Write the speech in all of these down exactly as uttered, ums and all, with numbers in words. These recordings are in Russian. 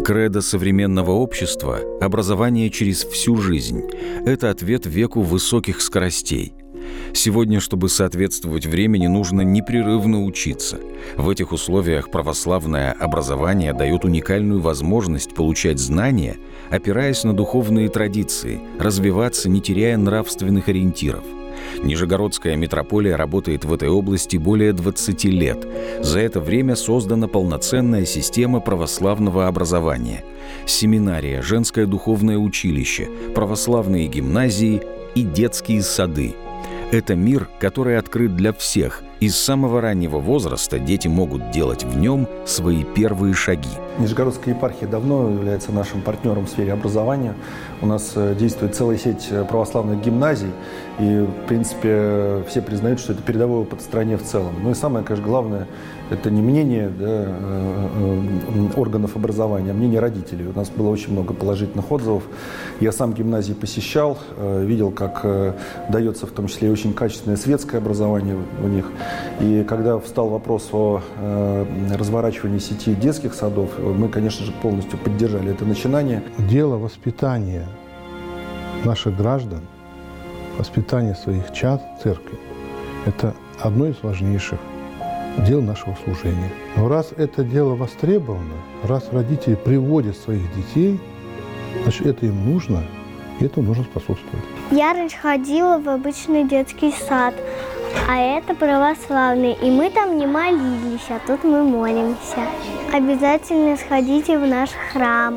Кредо современного общества – образование через всю жизнь. Это ответ веку высоких скоростей. Сегодня, чтобы соответствовать времени, нужно непрерывно учиться. В этих условиях православное образование дает уникальную возможность получать знания, опираясь на духовные традиции, развиваться, не теряя нравственных ориентиров. Нижегородская митрополия работает в этой области более двадцати лет. За это время создана полноценная система православного образования. Семинария, женское духовное училище, православные гимназии и детские сады. Это мир, который открыт для всех, и с самого раннего возраста дети могут делать в нем свои первые шаги. Нижегородская епархия давно является нашим партнером в сфере образования. У нас действует целая сеть православных гимназий, и, в принципе, все признают, что это передовой опыт в стране в целом. Ну и самое, конечно, главное, это не мнение да, органов образования, а мнение родителей. У нас было очень много положительных отзывов. Я сам гимназии посещал, видел, как дается в том числе и очень качественное светское образование у них. И когда встал вопрос о разворачивании сети детских садов, мы, конечно же, полностью поддержали это начинание. Дело воспитания наших граждан, воспитания своих чад в церкви – это одно из важнейших дел нашего служения. Но раз это дело востребовано, раз родители приводят своих детей, значит, это им нужно, и этому нужно способствовать. Я раньше ходила в обычный детский сад, а это православный, и мы там не молились, а тут мы молимся. Обязательно сходите в наш храм.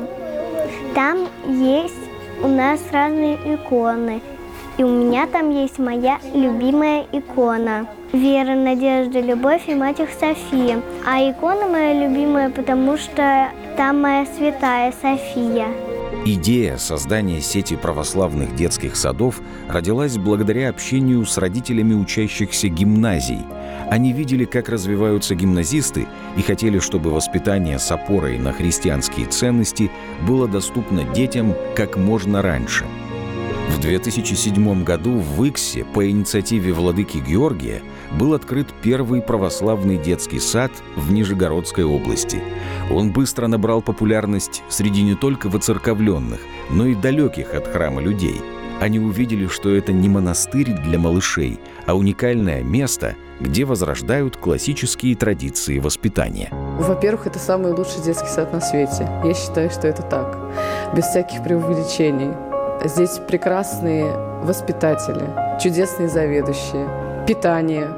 Там есть у нас разные иконы. И у меня там есть моя любимая икона. Вера, надежда, любовь и Матерь София. А икона моя любимая, потому что там моя святая София. Идея создания сети православных детских садов родилась благодаря общению с родителями учащихся гимназий. Они видели, как развиваются гимназисты, и хотели, чтобы воспитание с опорой на христианские ценности было доступно детям как можно раньше. В две тысячи седьмом году в Иксе по инициативе владыки Георгия был открыт первый православный детский сад в Нижегородской области. Он быстро набрал популярность среди не только воцерковленных, но и далеких от храма людей. Они увидели, что это не монастырь для малышей, а уникальное место, где возрождают классические традиции воспитания. Во-первых, это самый лучший детский сад на свете. Я считаю, что это так, без всяких преувеличений. Здесь прекрасные воспитатели, чудесные заведующие, питание.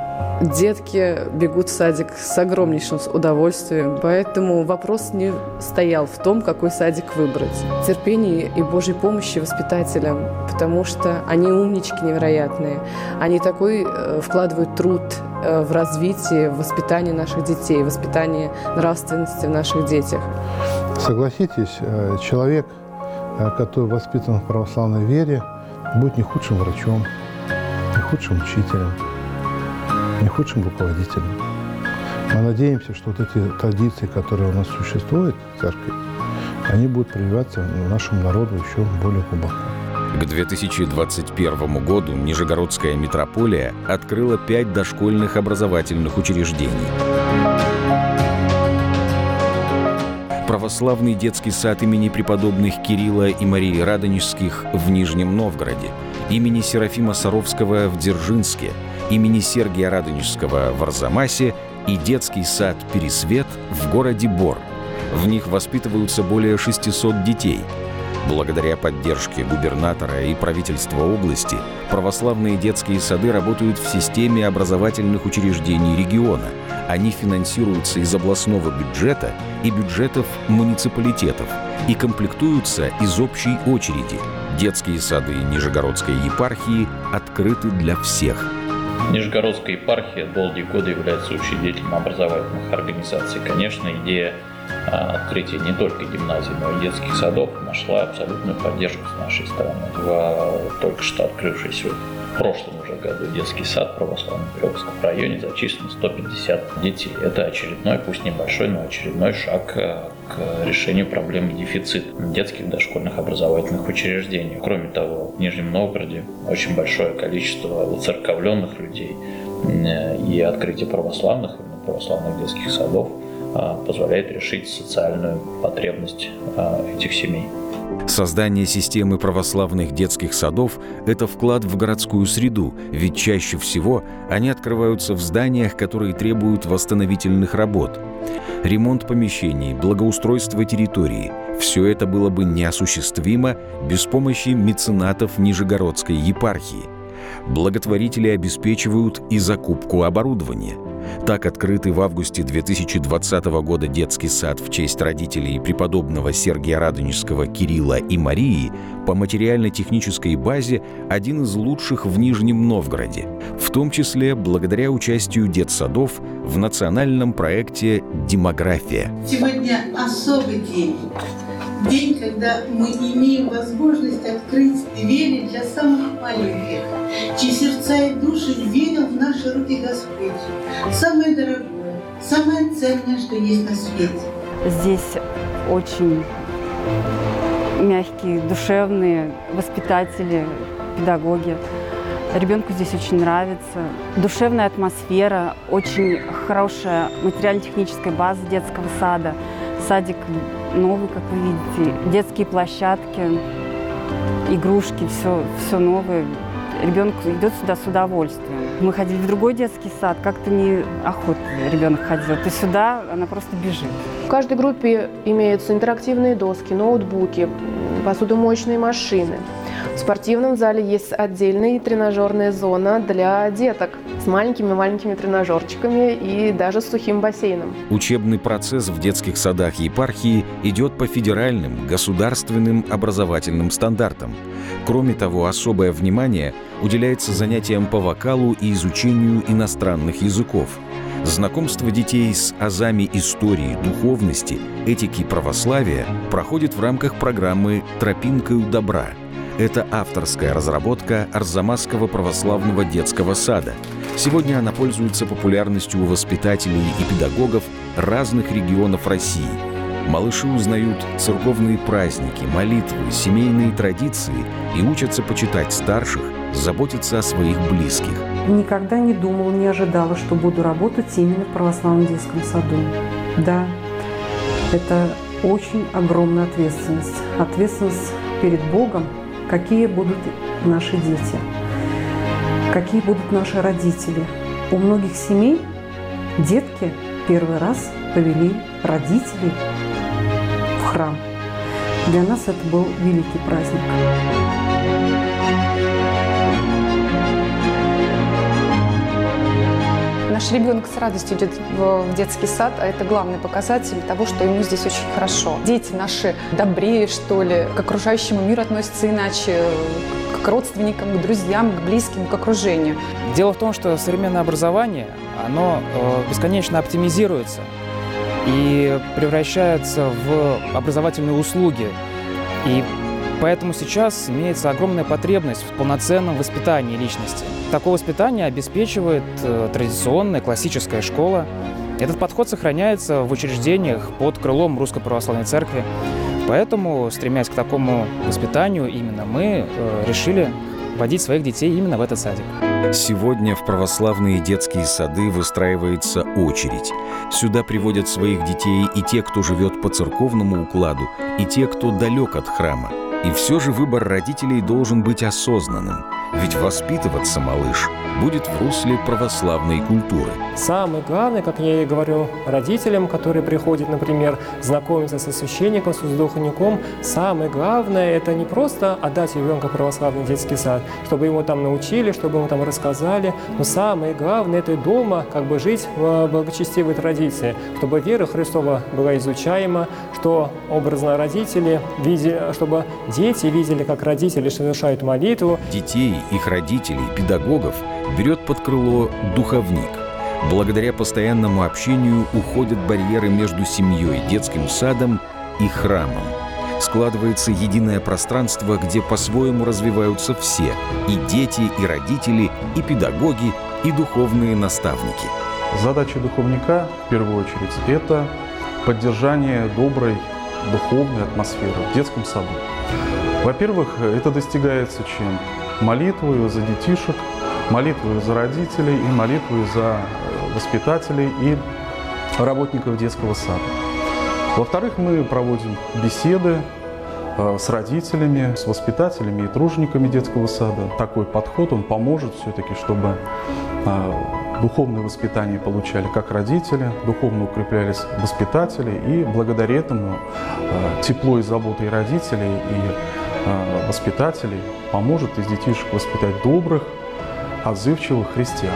Детки бегут в садик с огромнейшим удовольствием, поэтому вопрос не стоял в том, какой садик выбрать. Терпение и Божьей помощи воспитателям, потому что они умнички невероятные. Они такой э, вкладывают труд э, в развитие, в воспитание наших детей, в воспитание нравственности в наших детях. Согласитесь, человек, который воспитан в православной вере, будет не худшим врачом, не худшим учителем, не худшим руководителем. Мы надеемся, что вот эти традиции, которые у нас существуют в церкви, они будут прививаться нашему народу еще более глубоко. К две тысячи двадцать первому году Нижегородская митрополия открыла пять дошкольных образовательных учреждений. Православный детский сад имени преподобных Кирилла и Марии Радонежских в Нижнем Новгороде, имени Серафима Саровского в Дзержинске, имени Сергия Радонежского в Арзамасе и детский сад «Пересвет» в городе Бор. В них воспитываются более шестисот детей. Благодаря поддержке губернатора и правительства области православные детские сады работают в системе образовательных учреждений региона. Они финансируются из областного бюджета и бюджетов муниципалитетов и комплектуются из общей очереди. Детские сады Нижегородской епархии открыты для всех. Нижегородская епархия долгие годы является учредителем образовательных организаций. Конечно, идея открытия не только гимназий, но и детских садов нашла абсолютную поддержку с нашей стороны. В только что открывшийся в прошлом уже году детский сад православный в Перевском районе зачислено сто пятьдесят детей. Это очередной, пусть небольшой, но очередной шаг к решению проблемы дефицита детских дошкольных образовательных учреждений. Кроме того, в Нижнем Новгороде очень большое количество уцерковленных людей, и открытие православных, именно православных детских садов позволяет решить социальную потребность этих семей. Создание системы православных детских садов – это вклад в городскую среду, ведь чаще всего они открываются в зданиях, которые требуют восстановительных работ. Ремонт помещений, благоустройство территории – все это было бы неосуществимо без помощи меценатов Нижегородской епархии. Благотворители обеспечивают и закупку оборудования. Так открытый в августе две тысячи двадцатого года детский сад в честь родителей преподобного Сергия Радонежского Кирилла и Марии по материально-технической базе один из лучших в Нижнем Новгороде, в том числе благодаря участию детсадов в национальном проекте «Демография». Сегодня особый день. День, когда мы имеем возможность открыть двери для самых маленьких, чьи сердца и души верил в наши руки Господь. Самое дорогое, самое ценное, что есть на свете. Здесь очень мягкие, душевные воспитатели, педагоги. Ребенку здесь очень нравится. Душевная атмосфера, очень хорошая материально-техническая база детского сада. Садик новый, как вы видите, детские площадки, игрушки, все, все новое. Ребенок идет сюда с удовольствием. Мы ходили в другой детский сад, как-то неохотно ребенок ходил. То сюда она просто бежит. В каждой группе имеются интерактивные доски, ноутбуки, посудомоечные машины. В спортивном зале есть отдельная тренажерная зона для деток с маленькими-маленькими тренажерчиками и даже с сухим бассейном. Учебный процесс в детских садах епархии идет по федеральным, государственным образовательным стандартам. Кроме того, особое внимание уделяется занятиям по вокалу и изучению иностранных языков. Знакомство детей с азами истории, духовности, этики православия проходит в рамках программы «Тропинкою добра». Это авторская разработка Арзамасского православного детского сада. Сегодня она пользуется популярностью у воспитателей и педагогов разных регионов России. Малыши узнают церковные праздники, молитвы, семейные традиции и учатся почитать старших, заботиться о своих близких. Никогда не думала, не ожидала, что буду работать именно в православном детском саду. Да, это очень огромная ответственность. Ответственность перед Богом, какие будут наши дети, какие будут наши родители. У многих семей детки первый раз повели родителей в храм. Для нас это был великий праздник. Наш ребенок с радостью идет в детский сад, а это главный показатель того, что ему здесь очень хорошо. Дети наши добрее, что ли, к окружающему миру относятся иначе, к родственникам, к друзьям, к близким, к окружению. Дело в том, что современное образование, оно бесконечно оптимизируется и превращается в образовательные услуги. И поэтому сейчас имеется огромная потребность в полноценном воспитании личности. Такое воспитание обеспечивает традиционная классическая школа. Этот подход сохраняется в учреждениях под крылом Русской Православной Церкви. Поэтому, стремясь к такому воспитанию, именно мы решили водить своих детей именно в этот садик. Сегодня в православные детские сады выстраивается очередь. Сюда приводят своих детей и те, кто живет по церковному укладу, и те, кто далек от храма. И все же выбор родителей должен быть осознанным, ведь воспитываться малыш будет в русле православной культуры. Самое главное, как я и говорю родителям, которые приходят, например, знакомиться со священником, с духовником, самое главное – это не просто отдать ребенка в православный детский сад, чтобы ему там научили, чтобы ему там рассказали, но самое главное – это дома как бы жить в благочестивой традиции, чтобы вера Христова была изучаема, что образно родители видели, чтобы дети видели, как родители совершают молитву. Детей, их родителей, педагогов берет под крыло духовник. Благодаря постоянному общению уходят барьеры между семьей, детским садом и храмом. Складывается единое пространство, где по-своему развиваются все – и дети, и родители, и педагоги, и духовные наставники. Задача духовника, в первую очередь, это поддержание доброй духовной атмосферы в детском саду. Во-первых, это достигается чем? Молитвою за детишек, молитвою за родителей и молитвою за воспитателей и работников детского сада. Во-вторых, мы проводим беседы с родителями, с воспитателями и тружениками детского сада. Такой подход, он поможет все-таки, чтобы духовное воспитание получали как родители, духовно укреплялись воспитатели, и благодаря этому тепло и забота и родителей, и воспитателей поможет из детишек воспитать добрых, отзывчивых христиан.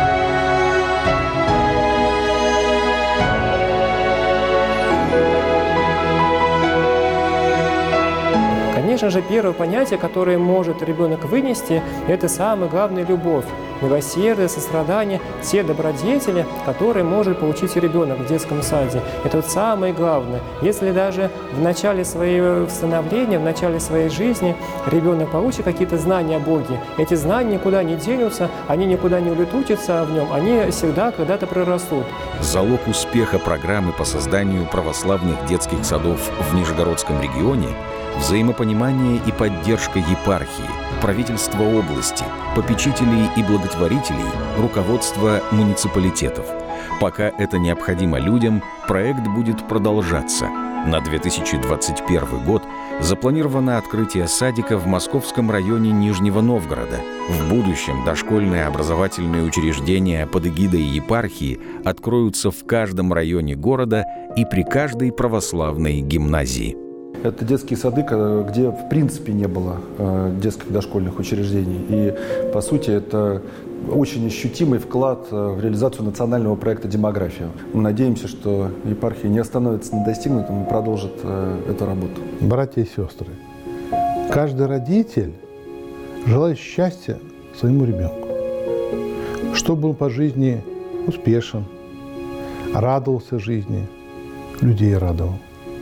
Конечно же, первое понятие, которое может ребенок вынести, это самое главное – любовь, милосердие, сострадание, те добродетели, которые может получить ребенок в детском саде. Это вот самое главное. Если даже в начале своего становления, в начале своей жизни ребенок получит какие-то знания о Боге, эти знания никуда не денутся, они никуда не улетучатся в нем, они всегда когда-то прорастут. Залог успеха программы по созданию православных детских садов в Нижегородском регионе – взаимопонимание и поддержка епархии, правительства области, попечителей и благотворителей, руководства муниципалитетов. Пока это необходимо людям, проект будет продолжаться. На две тысячи двадцать первый год запланировано открытие садика в московском районе Нижнего Новгорода. В будущем дошкольные образовательные учреждения под эгидой епархии откроются в каждом районе города и при каждой православной гимназии. Это детские сады, где в принципе не было детских дошкольных учреждений. И, по сути, это очень ощутимый вклад в реализацию национального проекта «Демография». Мы надеемся, что епархия не остановится на достигнутом и продолжит эту работу. Братья и сестры, каждый родитель желает счастья своему ребенку, чтобы он по жизни успешен, радовался жизни, людей радовал.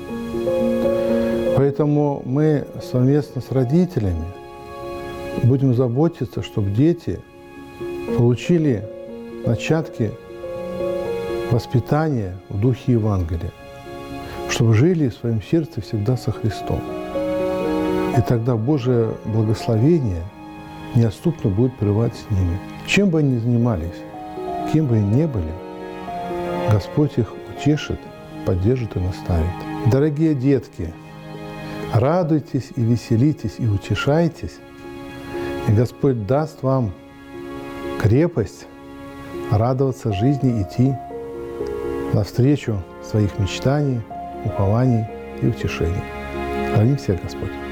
Поэтому мы совместно с родителями будем заботиться, чтобы дети получили начатки воспитания в духе Евангелия, чтобы жили в своем сердце всегда со Христом. И тогда Божие благословение неотступно будет пребывать с ними. Чем бы они ни занимались, кем бы они ни были, Господь их утешит, поддержит и наставит. Дорогие детки, радуйтесь и веселитесь, и утешайтесь, и Господь даст вам крепость радоваться жизни, идти навстречу своих мечтаний, упований и утешений. Храни всех Господь!